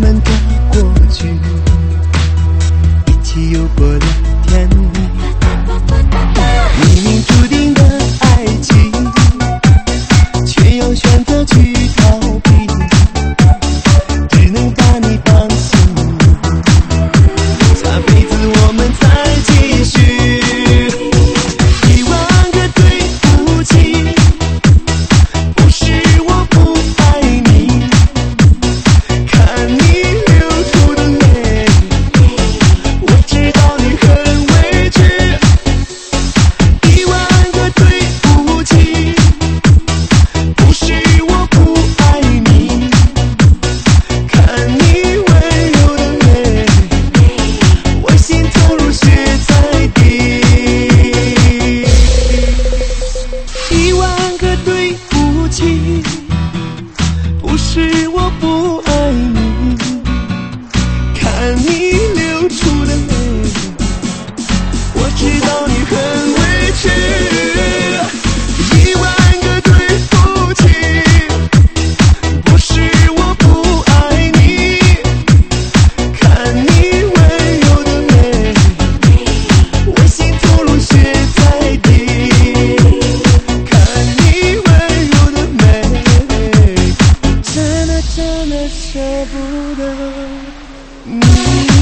们的过去，一起有过的甜蜜，冥冥注定的爱情，却又选择去逃避，只能把你放心里，下辈子我们再继续。1万个对不起，不是我不爱你，看你流出的泪，我知道你很委屈。1万个对不起，不是我不爱你，看你温柔的泪，我心痛如血在滴。1万个对不起，不是我不爱你，看你流出的泪，我知道你很委屈。1万个对不起，不是我不爱你，看你温柔的泪，我心痛如血在滴，看你温柔的美，真的舍不得你。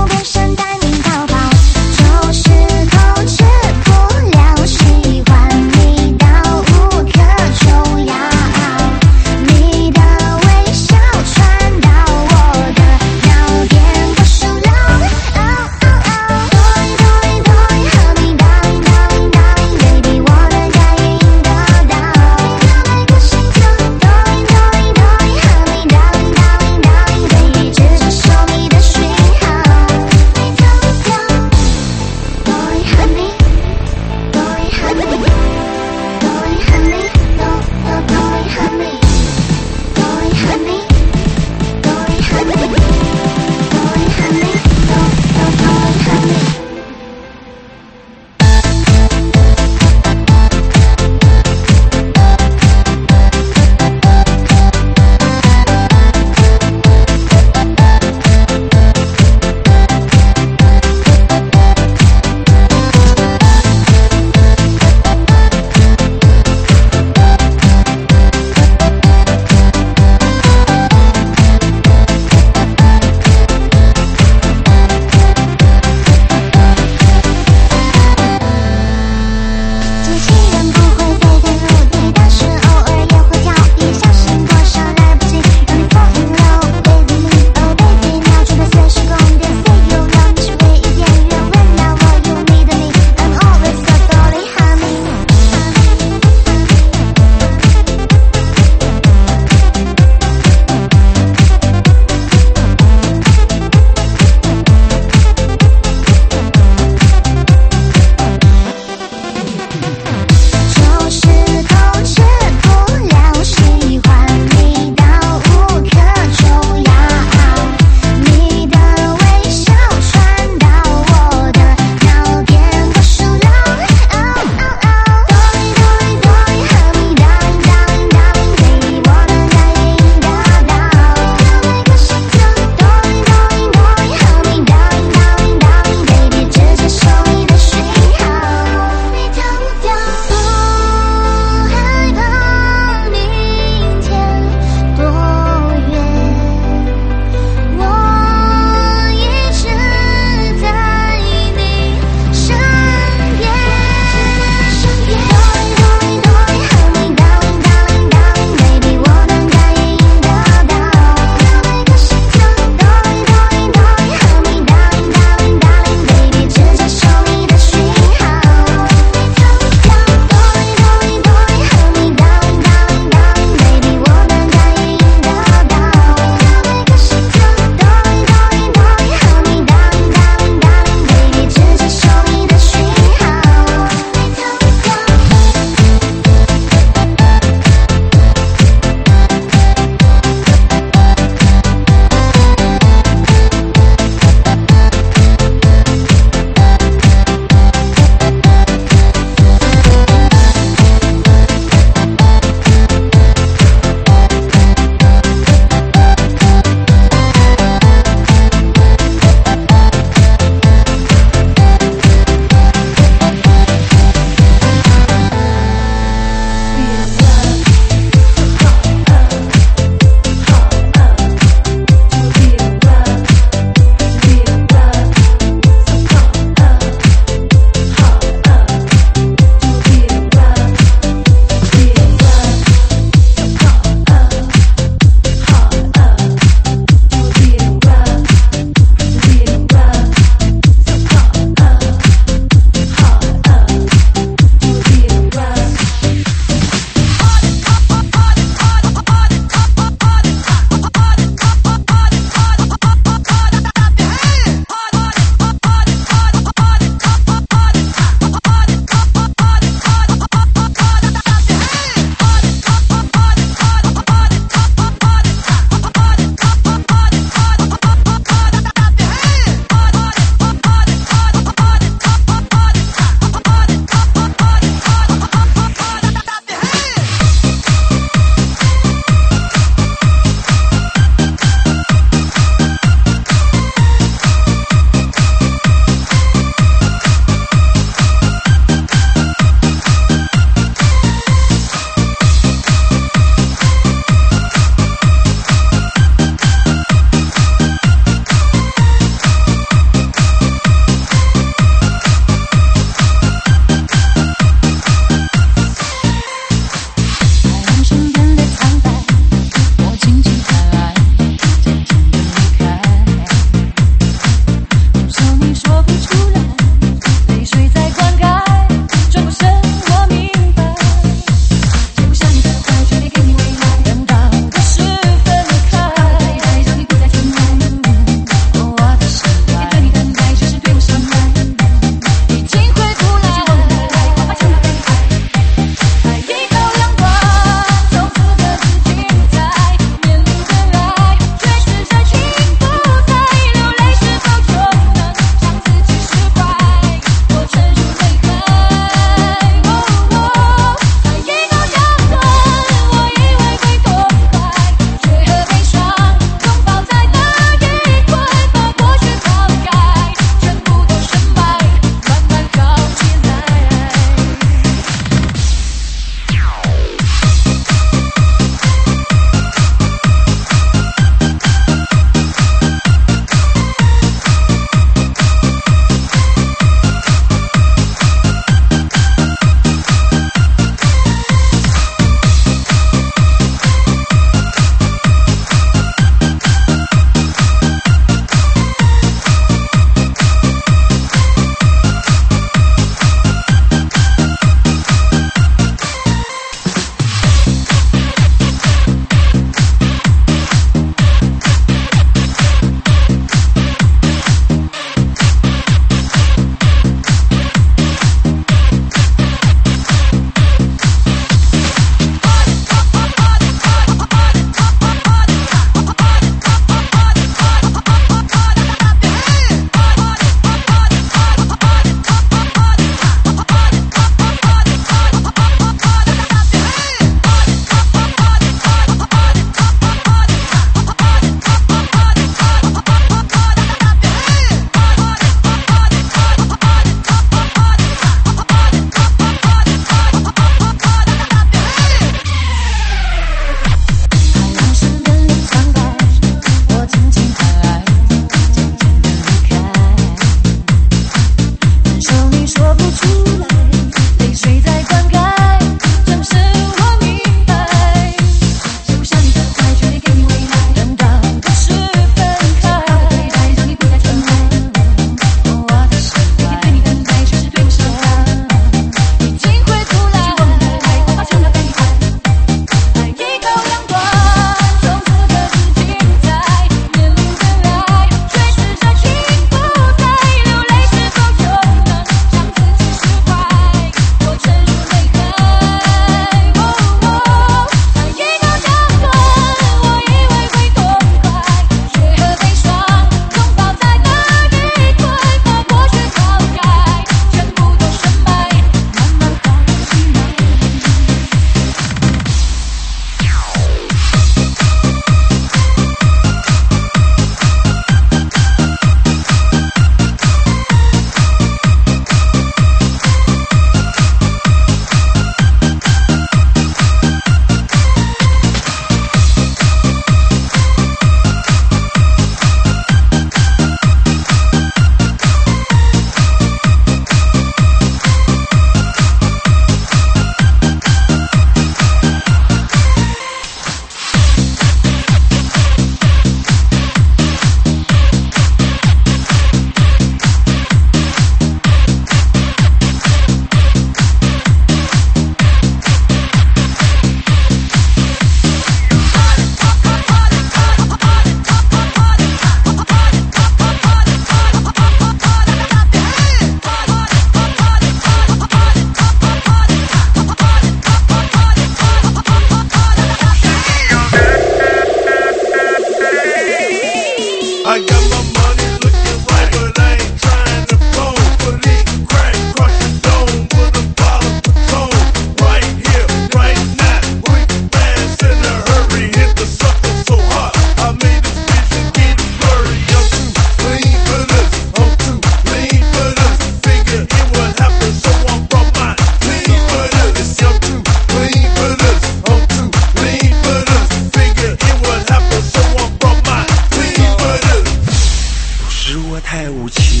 我太无情，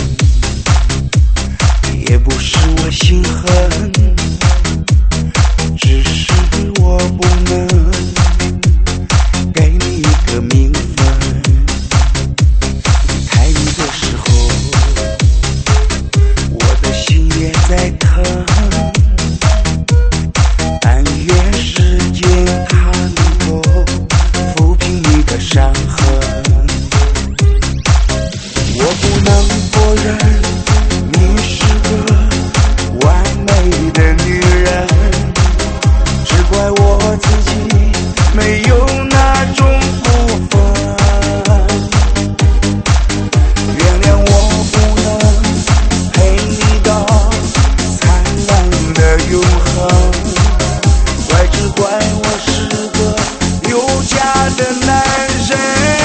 也不是我心狠，只是我不能给你一个名分。离开你的时候，我的心也在疼，但愿时间它能够抚平你的伤痕。我不能否认你是个完美的女人，只怪我自己没有那种福分。原谅我不能陪你到灿烂的永恒，只怪我是个有家的男人。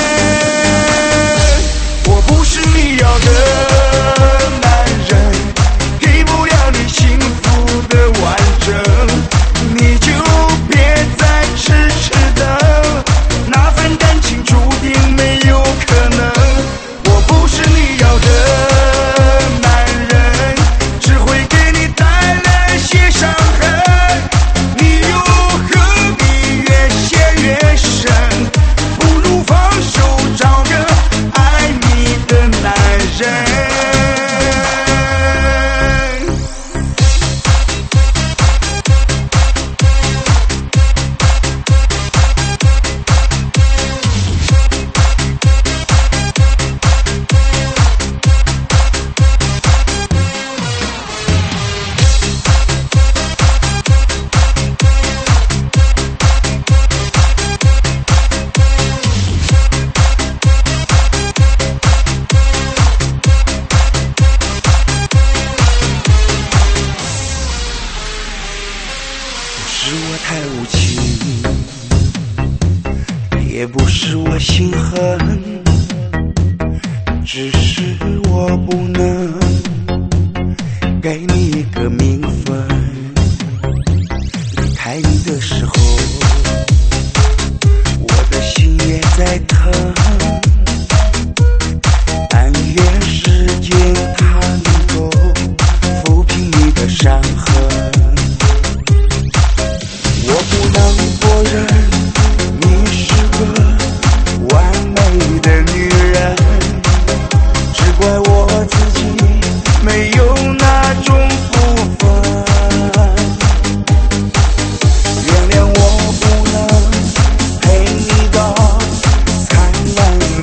我不是你要的男人，给不了你幸福的完整，你就别再痴痴等，那份感情注定没有可能。我不是你要的男人，只会给你带来些伤痕，你又何必越陷越深？不如放手，找个爱你的男人。不是我太无情，也不是我心狠，只是我不能给你一个名分。离开你的时候，我的心也在疼，但愿时间它能够抚平你的伤痕。我不能否认你是个完美的女人，只怪我自己没有那种福分。原谅我不能陪你到灿烂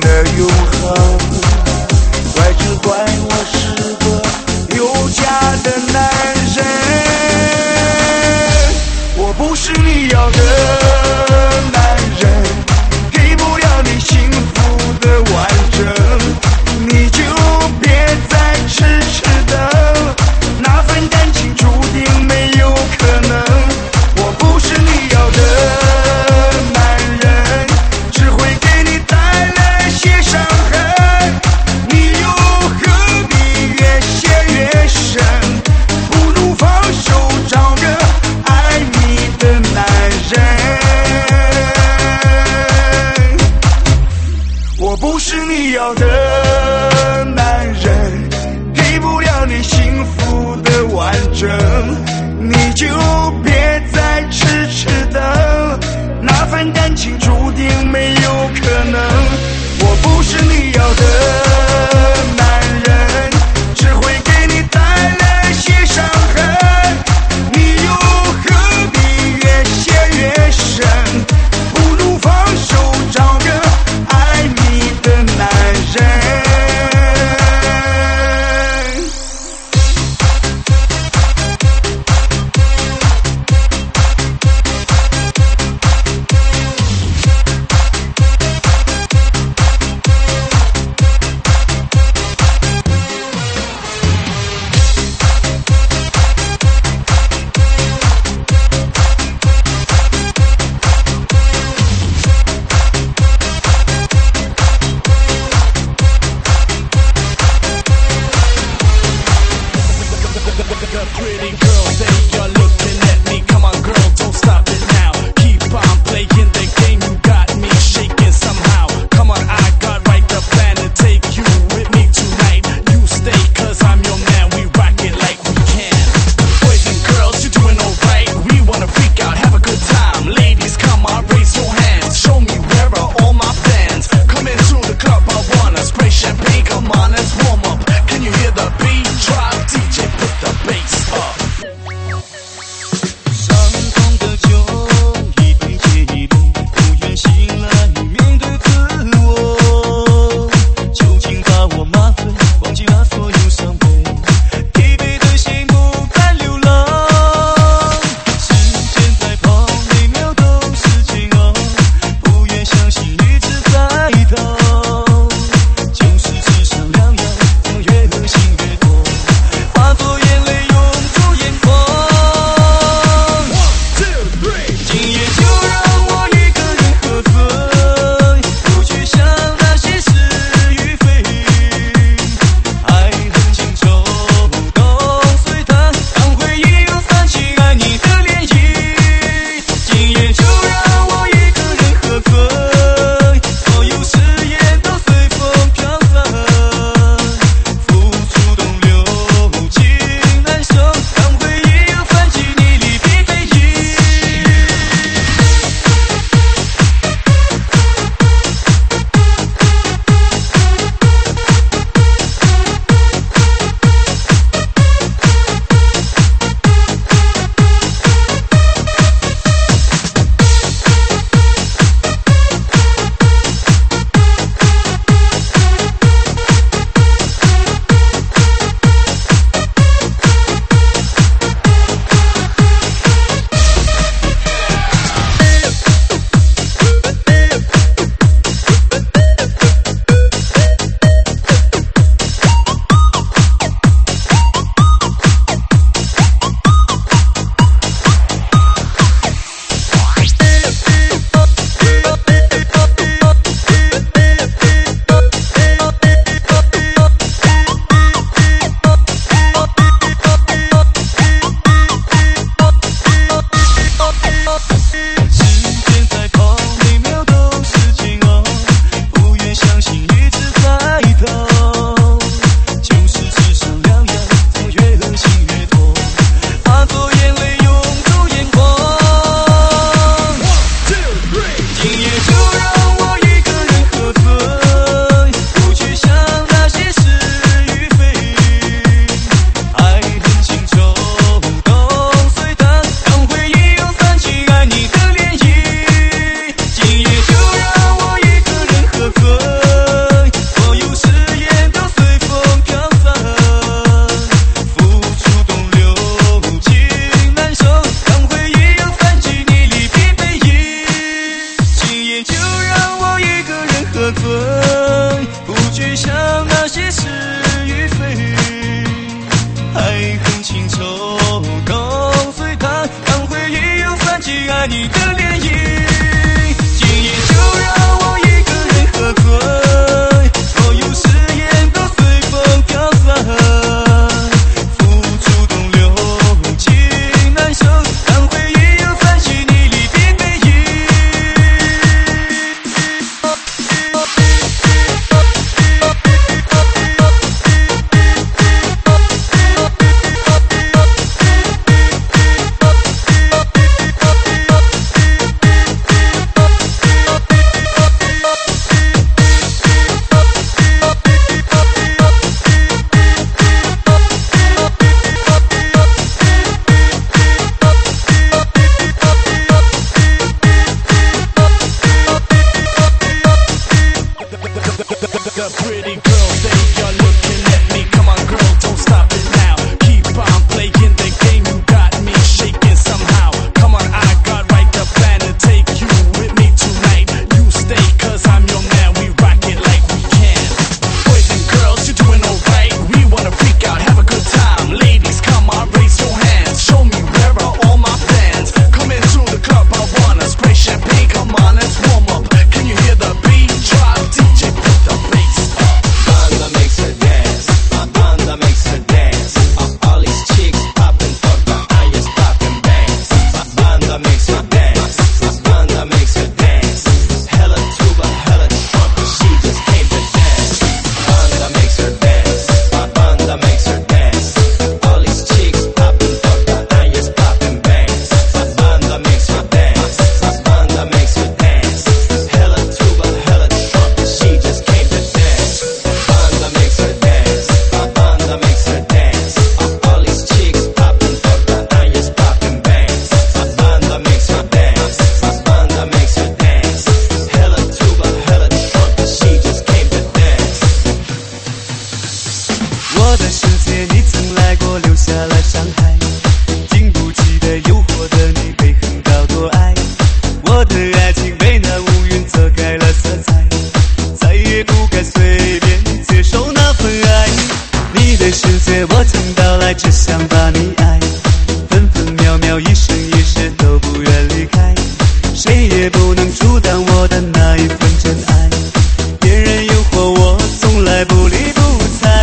界你曾来过，留下了伤害，经不起的诱惑的你被横刀夺爱，我的爱情被那乌云遮盖了色彩，再也不该随便接受那份爱，你的世界我曾到来，只想把你爱，分分秒秒一生一世都不愿离开，谁也不能阻挡我的那一份真爱，别人诱惑我从来不理不睬，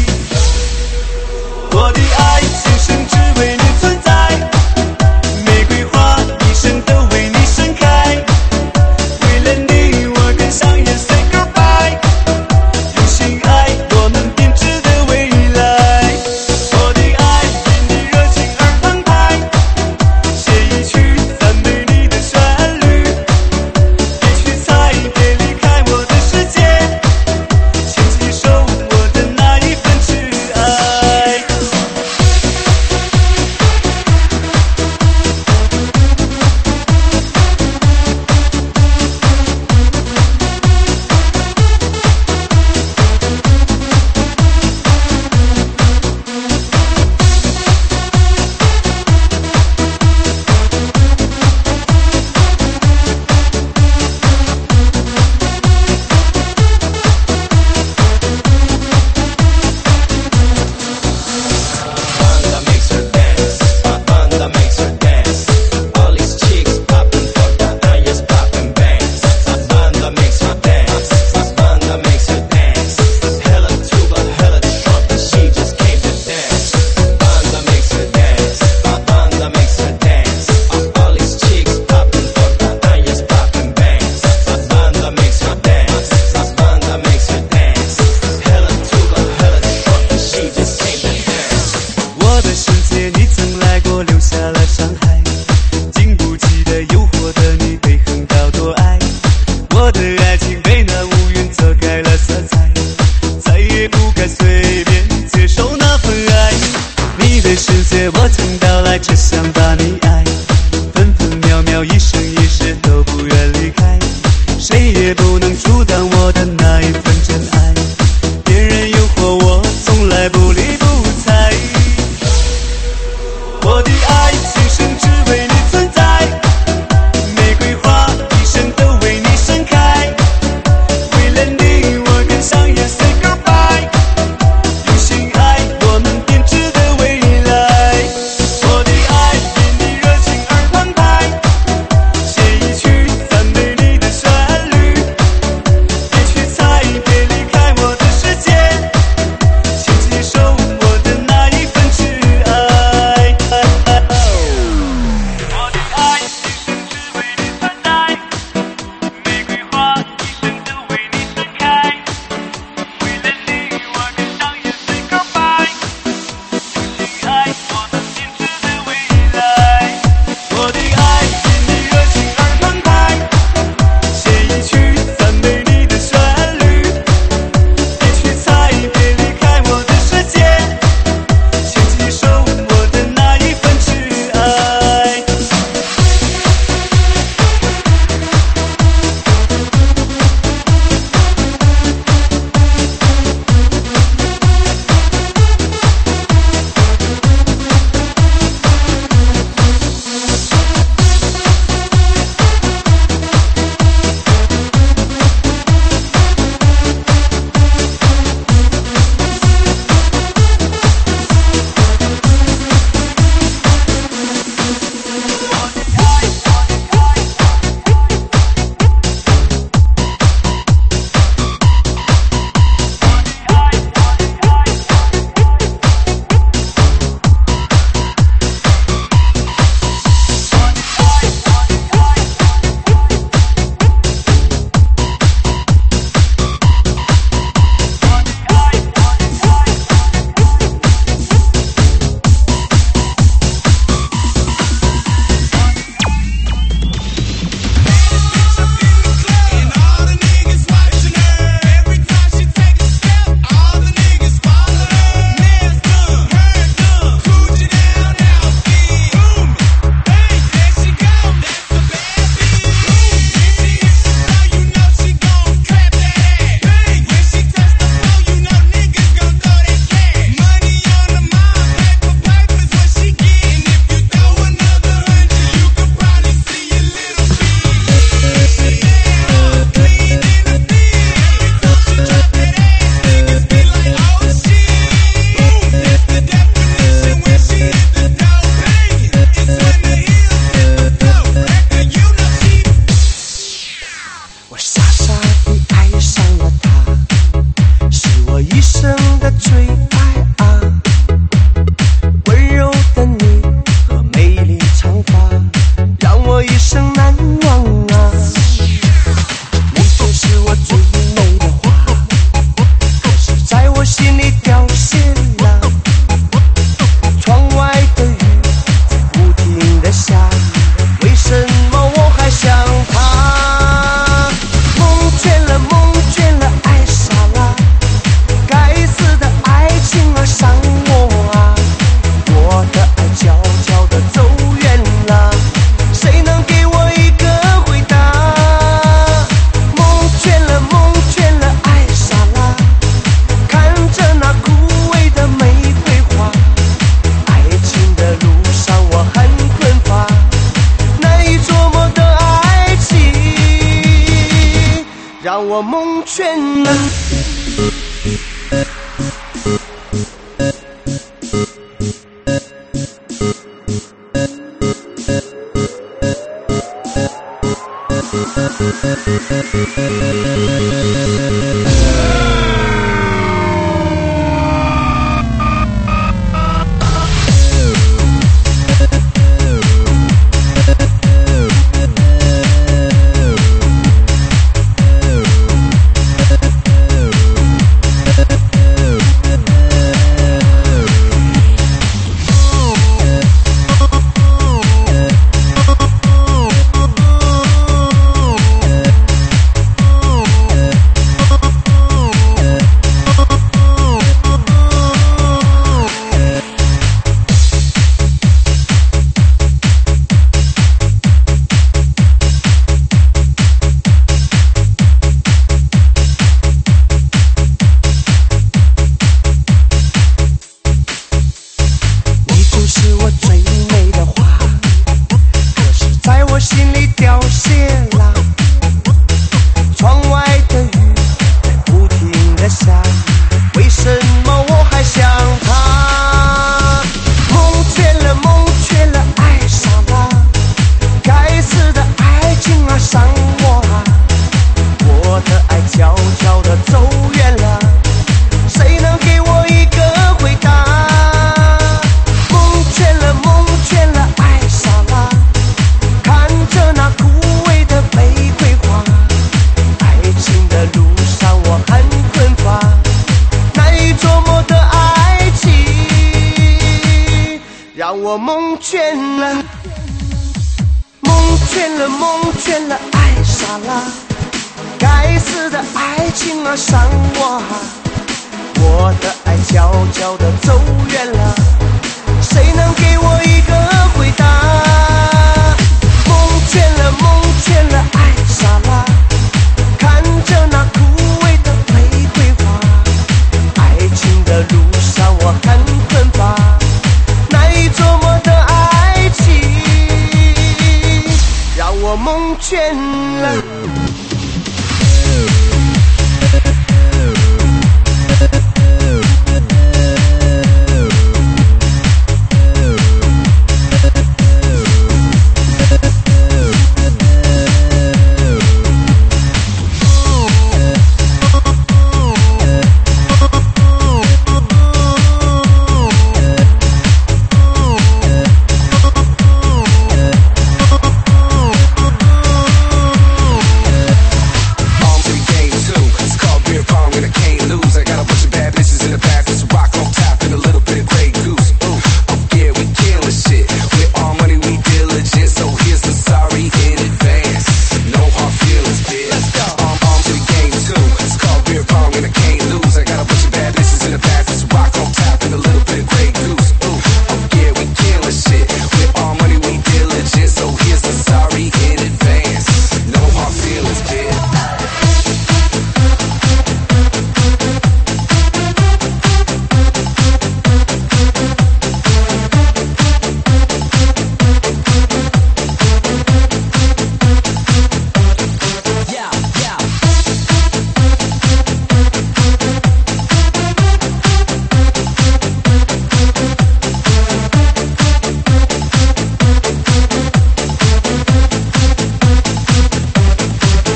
我的爱今生只为你存在，玫瑰花一生都为你盛开，为了你我敢向眼 say goodbye， 用心爱我们编织的未来，我的爱因你热情而澎湃，写一曲赞美你的旋律，别去猜，别离开我的世界，请接受我的那一份挚爱。 Banda makes her dance, my banda makes her dance. All these chicks popping for the eyes popping bangs. My banda makes her dance, my banda makes her dance. Hella tuba, hella trumpet, she just came to dance. Banda makes her dance, my banda makes her dance. All these chicks popping for the eyes popping bangs. My banda makes her dance, my banda makes her dance. Hella tuba, hella trumpet, she just came to dance. 我的世界你曾来过，留下了伤害，经不起的诱惑的你被横刀夺爱，我的爱情被那乌云遮盖了色彩，再也不该随便接受那份爱，你的世界我曾到来，只想把你爱，分分秒秒一生一世都不愿离开，谁也不能阻挡我的那一份真爱，别人诱惑我从来不理不睬，我的爱今生只为你存在，玫瑰花一生都为你盛开，为了你我敢向眼 say goodbye， 用心最爱啊，温柔的你和美丽长发让我一生难忘啊。你就是我最美的花，可是在我心里凋谢了。窗外的雨在不停地下，为什么我还想他？梦倦了，梦倦了，爱傻了，该死的爱情啊伤我啊！我的爱悄悄地走远了，谁能给我一个回答？梦倦了，梦倦了，爱傻了，看着那枯萎的玫瑰花，爱情的路上我很困乏，难以琢磨的爱情让我梦倦了。让我梦倦了，梦倦了，梦倦了，爱傻了，该死的爱情啊伤我啊！我的爱悄悄地走远了，谁能给我一个回答？梦倦了，梦倦了，爱傻了，看着那枯萎的玫瑰花，爱情的路上我很困乏，难以琢磨的爱情让我梦倦了。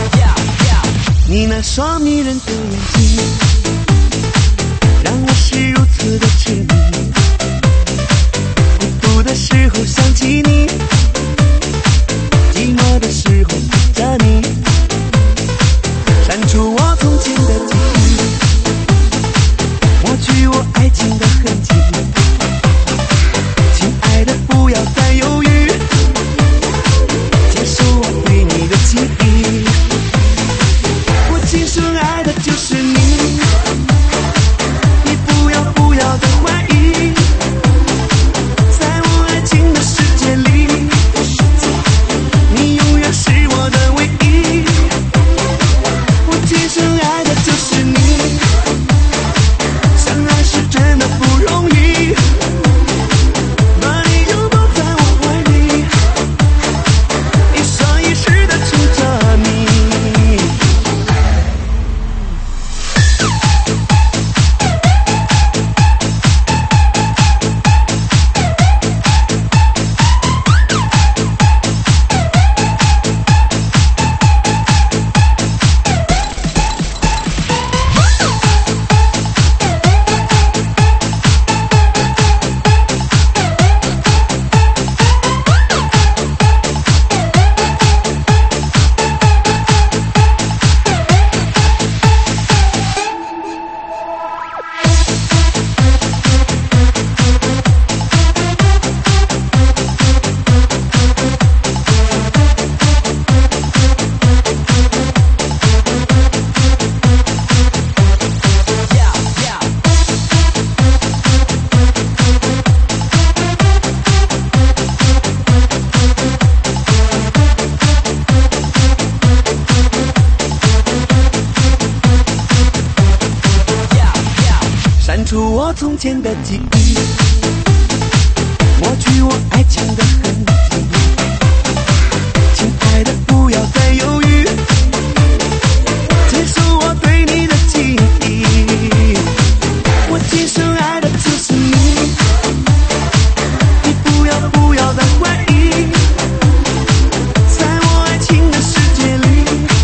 你那双迷人的眼睛，让我失爱情的痕迹。亲爱的，不要再犹豫，接受我对你的情意。我今生爱的就是你，你不要再怀疑，在我爱情的世界里，你永远是我的唯一。我今生爱的就是你，相爱是真的不容易，把你拥抱在我怀里，一生一世的宠着你。删除我从前的记忆，抹去我爱情的痕迹。亲爱的，不要再犹豫，接受我对你的情意。我今生爱的就是你，你不要再怀疑，在我爱情的世界里，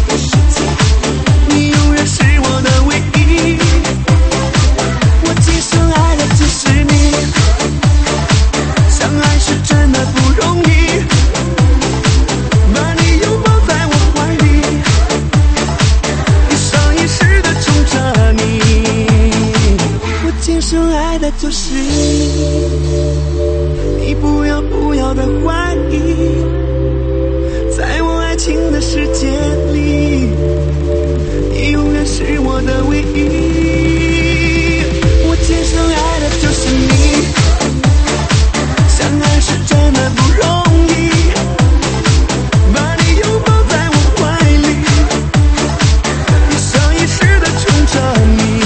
你永远是我的唯一。我今生爱的就是你，相爱是真的不容易，把你拥抱在我怀里，一生一世的宠着你。我今生爱的就是你，你不要再怀疑，在我爱情的世界里，你永远是我的唯一。我今生爱的就是你，相爱是真的不容易，把你拥抱在我怀里，一生一世的宠着你。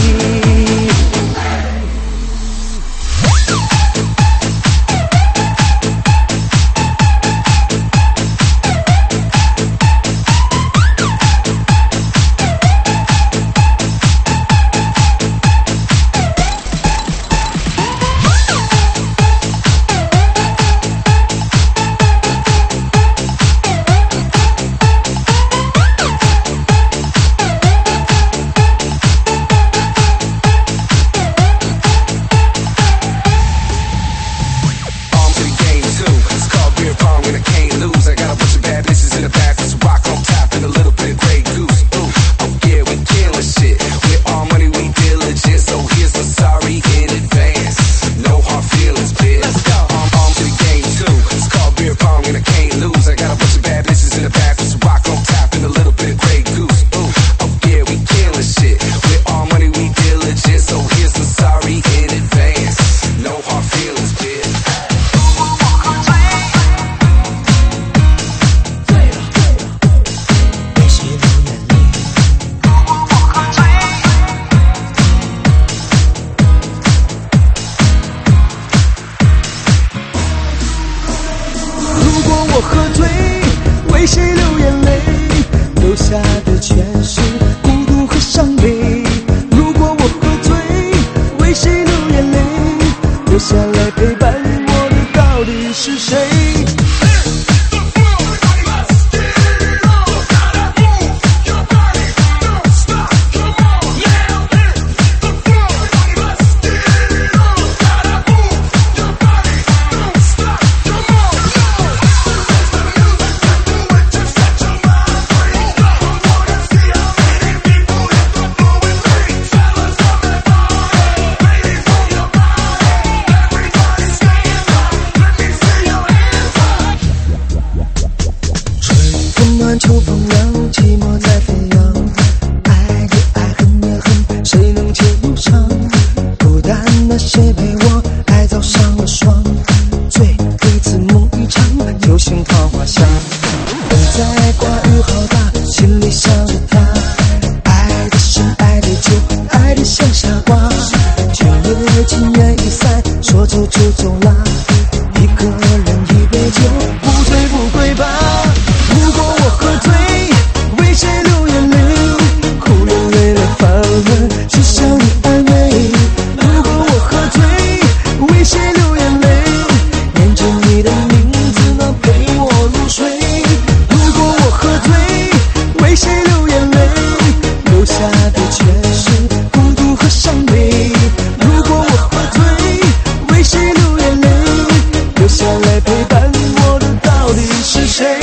些陪我爱走上了霜，醉一次梦一场，就像桃花香。风在刮，雨好大，心里想着他，爱的深，爱的久，爱的像傻瓜。却也情愿一散，说走就走啦，一个人一杯酒，不醉不归吧。如果我喝醉，为谁流眼泪？哭流泪了反而只想你安慰。如果我喝醉，为谁流眼泪？念着你的名字那陪我入睡。如果我喝醉，为谁流眼泪？留下的却是孤独和伤悲。如果我喝醉，为谁流眼泪？留下来陪伴我的到底是谁？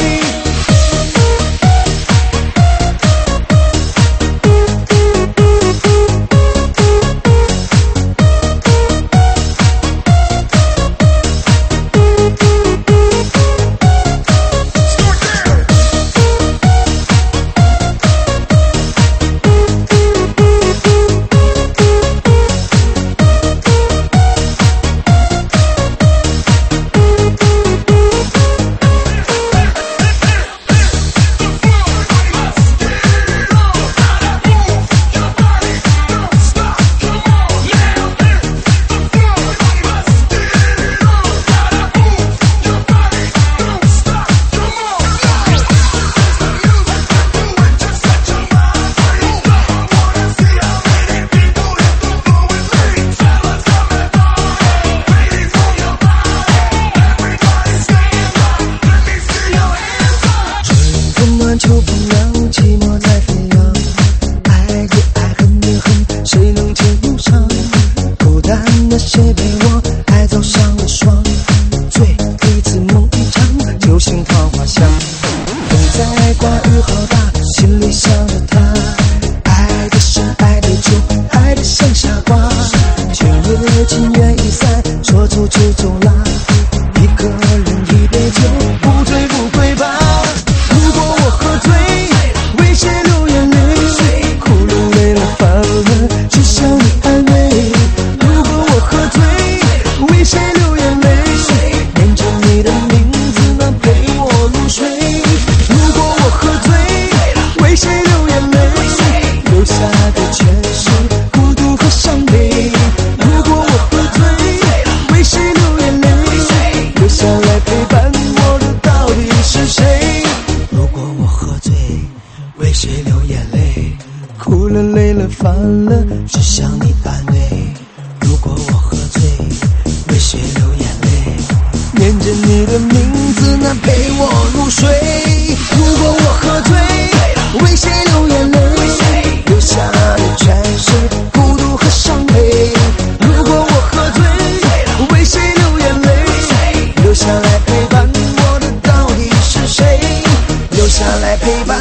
秋风凉，寂寞在飞扬，爱也爱，恨也恨，谁能牵路上？孤单的谁陪我爱走上了霜，醉一次梦一场，就像桃花香。风在刮，雨好大，心里想着他，爱的深，爱的久，爱的像傻瓜。却也情愿一散，说走就走啦，一个人一杯酒，不醉不归吧。如果我喝醉，为谁流眼泪？哭流泪了反而只想你安慰。如果我喝醉，为谁流眼泪？念着你的名字那陪我入睡。如果我喝醉，为谁流眼泪？留下的全是孤独和伤悲。如果我喝醉，为谁流眼泪？留下来陪伴我的到底是谁？如果我喝醉，为谁流眼泪？哭了累了烦了，只想你安慰。如果我喝醉，为谁流眼泪？念着你的名字那陪我入睡。如果我喝醉，为谁流眼泪？留下的全是孤独和伤悲。如果我喝醉，为谁流眼泪？留下来陪伴我的到底是谁？留下来陪伴